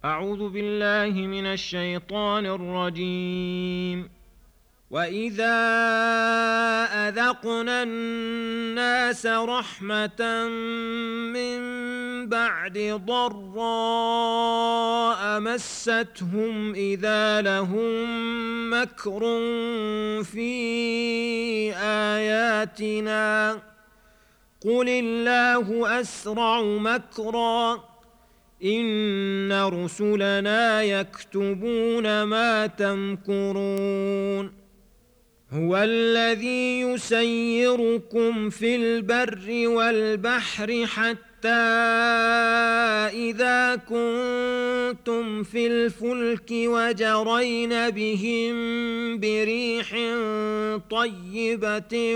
أعوذ بالله من الشيطان الرجيم. وإذا أذقنا الناس رحمة من بعد ضراء مستهم إذا لهم مكر في آياتنا قل الله أسرع مكرا إن رسلنا يكتبون ما تمكرون. هو الذي يسيركم في البر والبحر حتى إذا كنتم في الفلك وجرين بهم بريح طيبة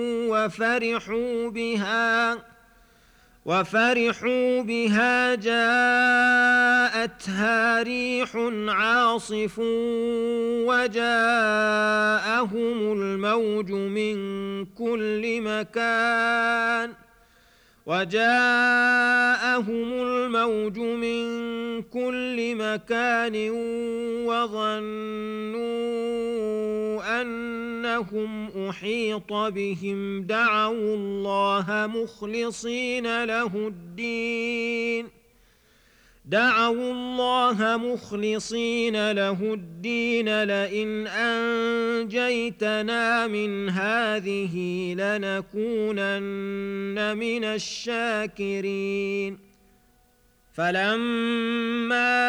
وفرحوا بها جاءتها ريح عاصف وجاءهم الموج من كل مكان وظنوا أنهم أحيط بهم دعوا الله مخلصين له الدين لئن أنجيتنا من هذه لنكونن من الشاكرين. فلما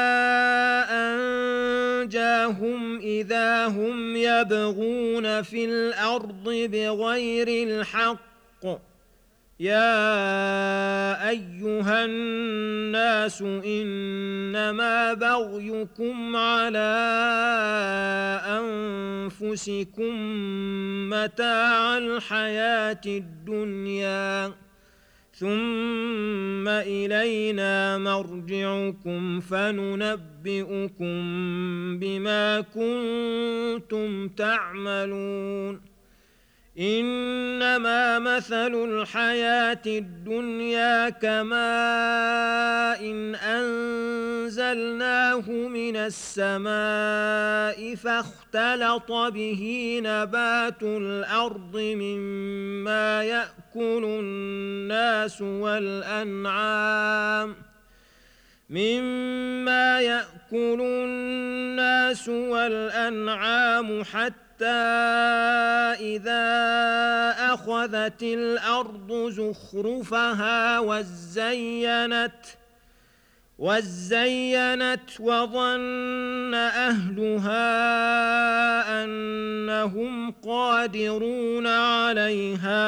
أنجاهم إذا هم يبغون في الأرض بغير الحق يا أيها الناس إنما بغيكم على أنفسكم متاع الحياة الدنيا ثم إلينا مرجعكم فننبئكم بما كنتم تعملون. إنما مثل الحياة الدنيا كماء إن أنزلناه من السماء فاختلط به نبات الأرض مما يأكل الناس والأنعام حتى إذا أخذت الأرض زخرفها وزينت وظن أهلها أنهم قادرون عليها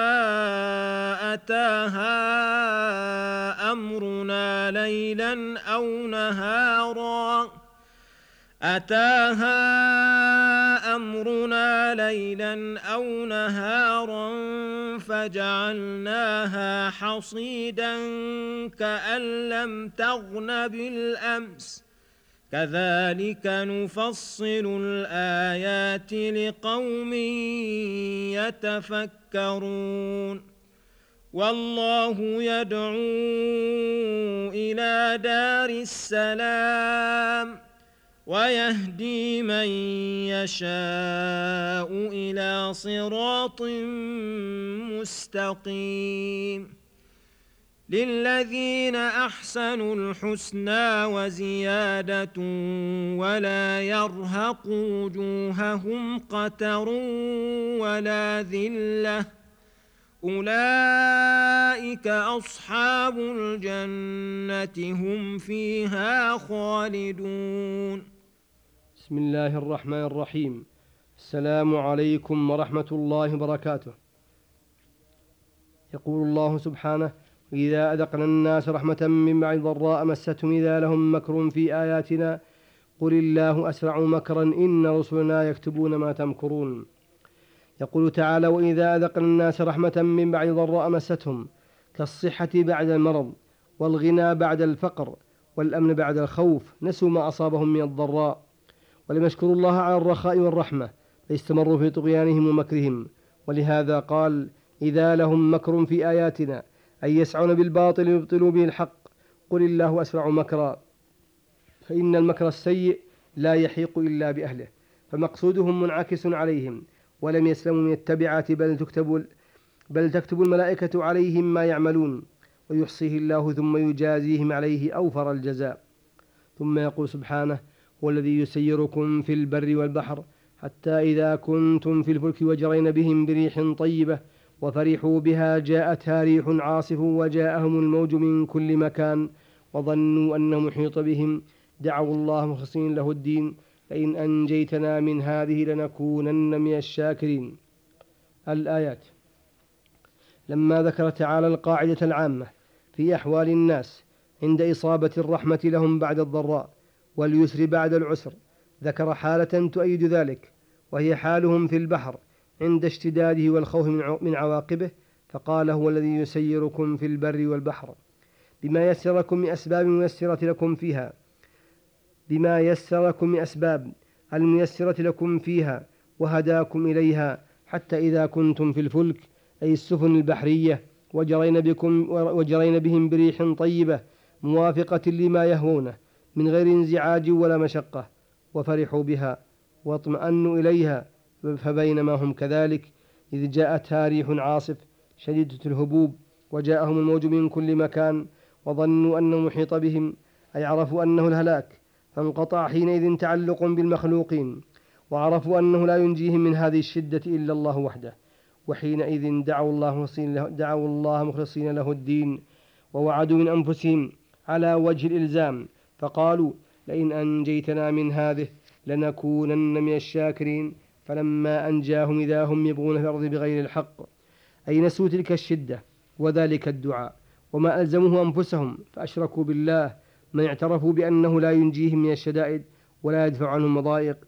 أتاها أمرنا ليلا أو نهارا فجعلناها حصيدا كأن لم تغن بالأمس كذلك نفصل الآيات لقوم يتفكرون. والله يدعو إلى دار السلام ويهدي من يشاء إلى صراط مستقيم. للذين أحسنوا الحسنى وزيادة ولا يرهق وجوههم قتر ولا ذلة أولئك أصحاب الجنة هم فيها خالدون. بسم الله الرحمن الرحيم. السلام عليكم ورحمة الله وبركاته. يقول الله سبحانه: إذا أذقنا الناس رحمة من بعد ضراء مستهم إذا لهم مكر في آياتنا قل الله أسرع مكرا إن رسلنا يكتبون ما تمكرون. يقول تعالى: وإذا أذقنا الناس رحمة من بعد ضراء مستهم، كالصحة بعد المرض والغنى بعد الفقر والأمن بعد الخوف، نسوا ما أصابهم من الضراء ولم يشكروا الله على الرخاء والرحمة فاستمروا في طغيانهم ومكرهم. ولهذا قال: إذا لهم مكر في آياتنا، أي يسعون بالباطل يبطلوا به الحق، قل الله أسرع مكرا. فإن المكر السيء لا يحيق إلا بأهله، فمقصودهم منعكس عليهم، ولم يسلموا من التبعات، بل تكتب الملائكة عليهم ما يعملون، ويحصيه الله ثم يجازيهم عليه أوفر الجزاء. ثم يقول سبحانه: هو الذي يسيركم في البر والبحر حتى إذا كنتم في الفلك وجرين بهم بريح طيبة وفرحوا بها جاءتها ريح عاصف وجاءهم الموج من كل مكان وظنوا أنه محيط بهم دعوا الله مخلصين له الدين لئن أنجيتنا من هذه لنكونن من الشاكرين. الآيات. لما ذكر تعالى القاعدة العامة في أحوال الناس عند إصابة الرحمة لهم بعد الضراء واليسر بعد العسر، ذكر حالة تؤيد ذلك، وهي حالهم في البحر عند اشتداده والخوف من عواقبه، فقال: هو الذي يسيركم في البر والبحر بما يسر لكم من أسباب الميسرة لكم فيها، بما يسر لكم من أسباب الميسرة لكم فيها وهداكم إليها، حتى إذا كنتم في الفلك أي السفن البحرية وجرين بهم بريح طيبة موافقة لما يهوونه من غير انزعاج ولا مشقة، وفرحوا بها واطمأنوا إليها، فبينما هم كذلك إذ جاءتها ريح عاصف شديدة الهبوب وجاءهم الموج من كل مكان وظنوا أنه محيط بهم، أي عرفوا أنه الهلاك، فانقطع حينئذ تعلق بالمخلوقين، وعرفوا أنه لا ينجيهم من هذه الشدة إلا الله وحده، وحينئذ دعوا الله مخلصين له الدين، ووعدوا من أنفسهم على وجه الإلزام، فقالوا: لئن أنجيتنا من هذه لنكونن من الشاكرين. فلما أنجاهم إذا هم يبغون في الأرض بغير الحق، أي نسوا تلك الشدة وذلك الدعاء وما ألزموه أنفسهم، فأشركوا بالله من اعترفوا بأنه لا ينجيهم من الشدائد ولا يدفع عنهم مضايق،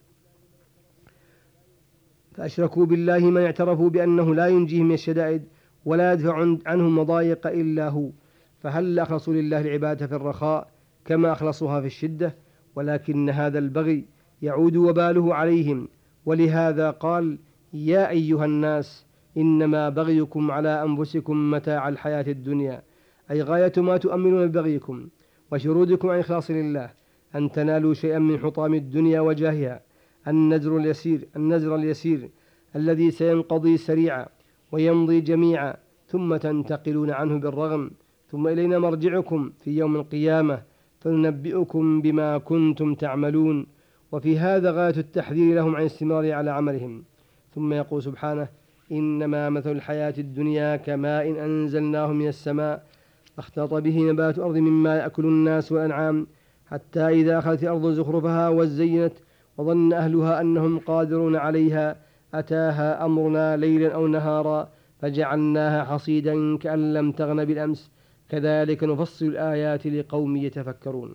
عنهم مضايق إلا هو، فهل أخلصوا لله العبادة في الرخاء كما أخلصوها في الشدة؟ ولكن هذا البغي يعود وباله عليهم، ولهذا قال: يا أيها الناس إنما بغيكم على أنفسكم متاع الحياة الدنيا، أي غاية ما تؤمنون ببغيكم وشرودكم عن إخلاص لله أن تنالوا شيئا من حطام الدنيا وجاهها، النزر اليسير الذي سينقضي سريعا ويمضي جميعا، ثم تنتقلون عنه بالرغم، ثم إلينا مرجعكم في يوم القيامة فننبئكم بما كنتم تعملون. وفي هذا غاية التحذير لهم عن الاستمرار على عملهم. ثم يقول سبحانه: إنما مثل الحياة الدنيا كماء أنزلناه من السماء فاختلط به نبات الأرض مما يأكل الناس والأنعام حتى إذا أخذت الأرض زخرفها وزينت وظن أهلها أنهم قادرون عليها أتاها أمرنا ليلا أو نهارا فجعلناها حصيدا كأن لم تغن بالأمس كذلك نفصل الآيات لقوم يتفكرون.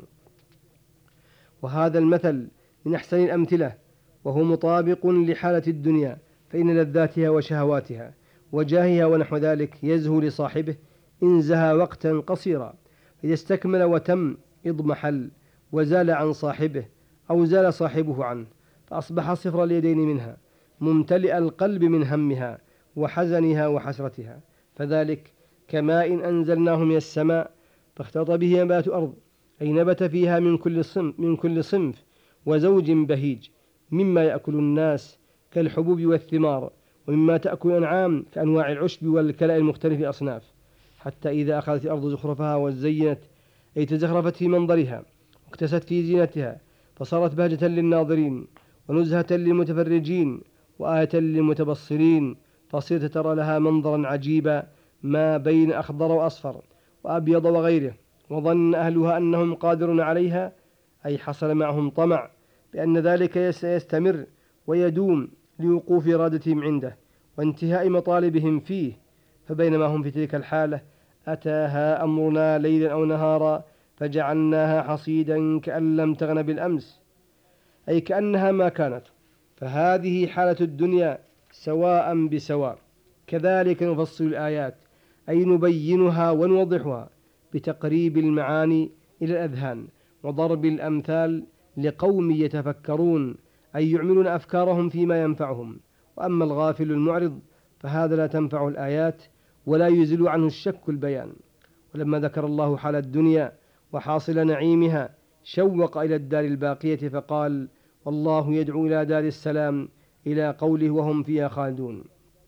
وهذا المثل من أحسن الأمثلة، وهو مطابق لحالة الدنيا، فإن لذاتها وشهواتها وجاهها ونحو ذلك يزهو لصاحبه إن زهى وقتا قصيرا، إذا استكمل وتم اضمحل وزال عن صاحبه أو زال صاحبه عنه، فأصبح صفر اليدين منها ممتلئ القلب من همها وحزنها وحسرتها، فذلك كماء أنزلناه من السماء فاختلط به نبات أرض، أي نبت فيها من كل صنف وزوج بهيج مما يأكل الناس كالحبوب والثمار، ومما تأكل الأنعام كأنواع العشب والكلاء المختلف أصناف، حتى إذا أخذت الأرض زخرفها وزينت، أي تزخرفت في منظرها واكتست في زينتها، فصارت بهجة للناظرين ونزهة للمتفرجين وآية للمتبصرين، فصرت ترى لها منظرا عجيبا ما بين أخضر وأصفر وأبيض وغيره، وظن أهلها أنهم قادرون عليها، أي حصل معهم طمع بأن ذلك سيستمر ويدوم لوقوف إرادتهم عنده وانتهاء مطالبهم فيه، فبينما هم في تلك الحالة أتاها أمرنا ليلا أو نهارا فجعلناها حصيدا كأن لم تغن بالأمس، أي كأنها ما كانت. فهذه حالة الدنيا سواء بسواء، كذلك نفصل الآيات، أي نبينها ونوضحها بتقريب المعاني إلى الأذهان وضرب الأمثال لقوم يتفكرون، أي يعملون أفكارهم فيما ينفعهم. وأما الغافل المعرض فهذا لا تنفعه الآيات ولا يزيل عنه الشك البيان. ولما ذكر الله حال الدنيا وحاصل نعيمها شوق إلى الدار الباقية فقال: والله يدعو إلى دار السلام، إلى قوله وهم فيها خالدون.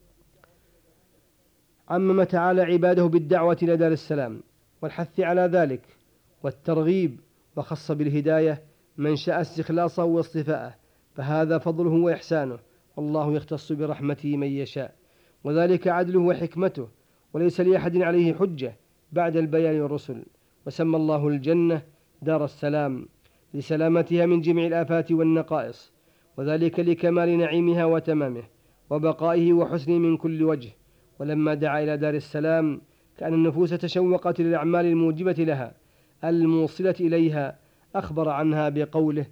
عمم تعالى عباده بالدعوة إلى دار السلام والحث على ذلك والترغيب، وخص بالهداية من شاء استخلاصه واصطفاءه، فهذا فضله وإحسانه، والله يختص برحمته من يشاء، وذلك عدله وحكمته، وليس لأحد عليه حجة بعد البيان والرسل. وسمى الله الجنة دار السلام لسلامتها من جميع الآفات والنقائص، وذلك لكمال نعيمها وتمامه وبقائه وحسنه من كل وجه. ولما دعا إلى دار السلام كأن النفوس تشوقت للأعمال الموجبة لها الموصلة إليها، أخبر عنها بقوله: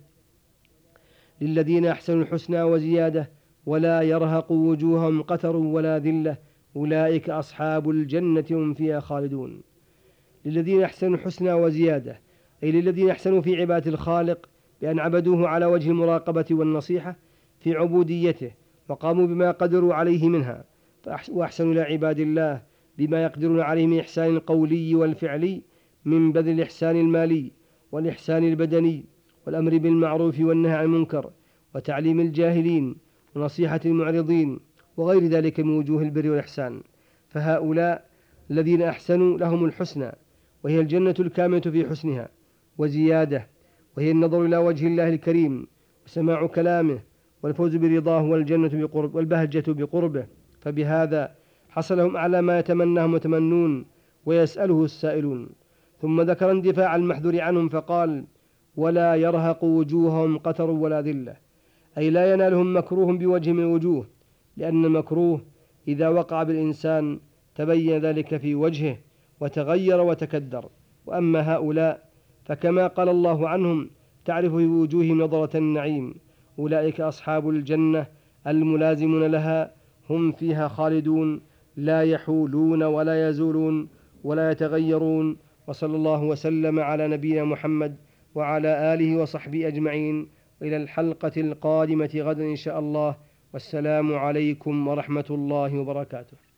للذين أحسنوا الحسنى وزيادة ولا يرهق وجوههم قتر ولا ذلة أولئك أصحاب الجنة هم فيها خالدون. للذين أحسنوا الحسنى وزيادة، أي للذين أحسنوا في عبادة الخالق بأن عبدوه على وجه المراقبة والنصيحة في عبوديته، وقاموا بما قدروا عليه منها، وأحسنوا إلى عباد الله بما يقدرون عليه من إحسان القولي والفعلي، من بذل الإحسان المالي والإحسان البدني والأمر بالمعروف والنهي عن المنكر وتعليم الجاهلين ونصيحة المعرضين وغير ذلك من وجوه البر والإحسان. فهؤلاء الذين أحسنوا لهم الحسنى، وهي الجنة الكاملة في حسنها وزيادة، وهي النظر إلى وجه الله الكريم وسماع كلامه والفوز برضاه والبهجة بقربه، فبهذا حصل لهم أعلى ما يتمناه متمنون ويسأله السائلون. ثم ذكر اندفاع المحذور عنهم فقال: ولا يرهق وجوههم قتر ولا ذلة، أي لا ينالهم مكروه بوجه من الوجوه، لأن المكروه إذا وقع بالإنسان تبين ذلك في وجهه وتغير وتكدر. وأما هؤلاء فكما قال الله عنهم: تعرف في وجوههم نظرة النعيم، أولئك أصحاب الجنة الملازمون لها، هم فيها خالدون، لا يحولون ولا يزولون ولا يتغيرون. وصلى الله وسلم على نبينا محمد وعلى آله وصحبه أجمعين، إلى الحلقة القادمة غدا إن شاء الله، والسلام عليكم ورحمة الله وبركاته.